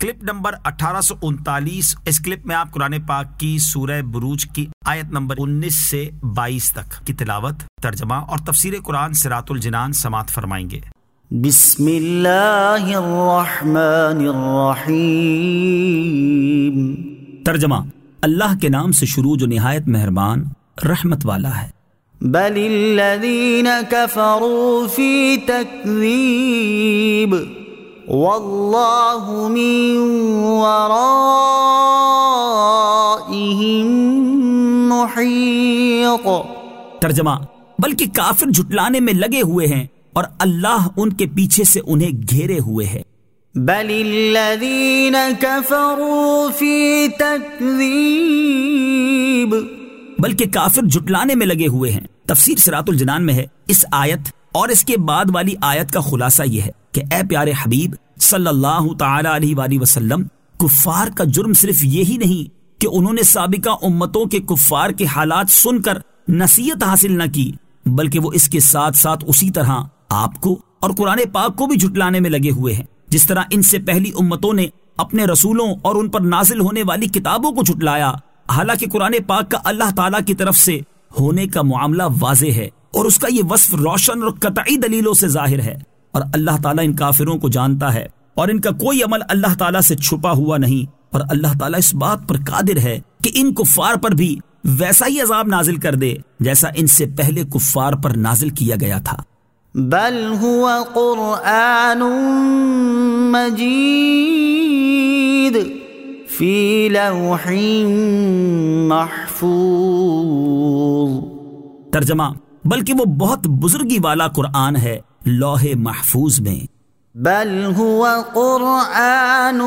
Clip number 1839. اس clip میں آپ قرآن پاک کی سورہ بروج کی آیت نمبر 19 سے 22 تک کی تلاوت، ترجمہ اور تفسیر قرآن صراط الجنان سماعت فرمائیں گے. بسم اللہ الرحمن الرحیم. ترجمہ: اللہ کے نام سے شروع جو نہایت مہربان رحمت والا ہے. بل الذین کفروا فی تکذیب واللہ من ورائہم محیط. ترجمہ: بلکہ کافر جھٹلانے میں لگے ہوئے ہیں اور اللہ ان کے پیچھے سے انہیں گھیرے ہوئے ہے. بل الذین کفروا فی تکذیب، بلکہ کافر جھٹلانے میں لگے ہوئے ہیں. تفسیر صراط الجنان میں ہے اس آیت اور اس کے بعد والی آیت کا خلاصہ یہ ہے کہ اے پیارے حبیب صلی اللہ تعالی علیہ وآلہ وسلم، کفار کا جرم صرف یہی نہیں کہ انہوں نے سابقہ امتوں کے کفار کے حالات سن کر نصیحت حاصل نہ کی، بلکہ وہ اس کے ساتھ ساتھ اسی طرح آپ کو اور قرآن پاک کو بھی جھٹلانے میں لگے ہوئے ہیں. جس طرح ان سے پہلی امتوں نے اپنے رسولوں اور ان پر نازل ہونے والی کتابوں کو جھٹلایا، حالانکہ قرآن پاک کا اللہ تعالیٰ کی طرف سے ہونے کا معاملہ واضح ہے اور اس کا یہ وصف روشن اور قطعی دلیلوں سے ظاہر ہے. اور اللہ تعالیٰ ان کافروں کو جانتا ہے اور ان کا کوئی عمل اللہ تعالیٰ سے چھپا ہوا نہیں، اور اللہ تعالیٰ اس بات پر قادر ہے کہ ان کفار پر بھی ویسا ہی عذاب نازل کر دے جیسا ان سے پہلے کفار پر نازل کیا گیا تھا. بل هو قرآن مجید فی لوح محفوظ. ترجمہ: بلکہ وہ بہت بزرگی والا قرآن ہے لوح محفوظ میں. بل هو قرآن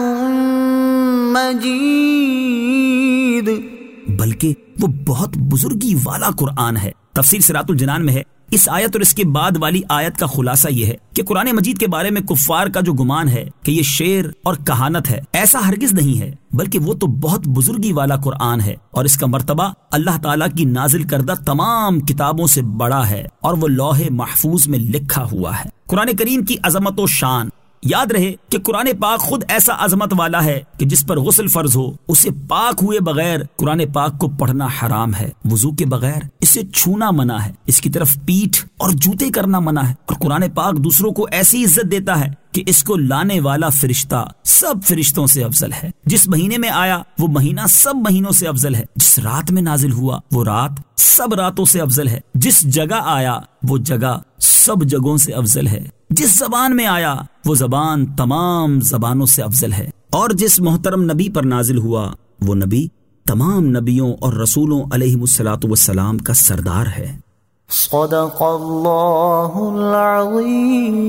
مجید، بلکہ وہ بہت بزرگی والا قرآن ہے. تفسیر صراط الجنان میں ہے اس آیت اور اس کے بعد والی آیت کا خلاصہ یہ ہے کہ قرآن مجید کے بارے میں کفار کا جو گمان ہے کہ یہ شعر اور کہانت ہے، ایسا ہرگز نہیں ہے، بلکہ وہ تو بہت بزرگی والا قرآن ہے اور اس کا مرتبہ اللہ تعالیٰ کی نازل کردہ تمام کتابوں سے بڑا ہے اور وہ لوح محفوظ میں لکھا ہوا ہے. قرآن کریم کی عظمت و شان. یاد رہے کہ قرآن پاک خود ایسا عظمت والا ہے کہ جس پر غسل فرض ہو اسے پاک ہوئے بغیر قرآن پاک کو پڑھنا حرام ہے، وضو کے بغیر اسے چھونا منع ہے، اس کی طرف پیٹھ اور جوتے کرنا منع ہے. اور قرآن پاک دوسروں کو ایسی عزت دیتا ہے کہ اس کو لانے والا فرشتہ سب فرشتوں سے افضل ہے. جس مہینے میں آیا وہ مہینہ سب مہینوں سے افضل ہے. جس رات میں نازل ہوا وہ رات سب راتوں سے افضل ہے. جس جگہ آیا وہ جگہ سب جگہوں سے افضل ہے. جس زبان میں آیا وہ زبان تمام زبانوں سے افضل ہے. اور جس محترم نبی پر نازل ہوا وہ نبی تمام نبیوں اور رسولوں علیہم الصلاۃ والسلام کا سردار ہے. صدق اللہ العظیم.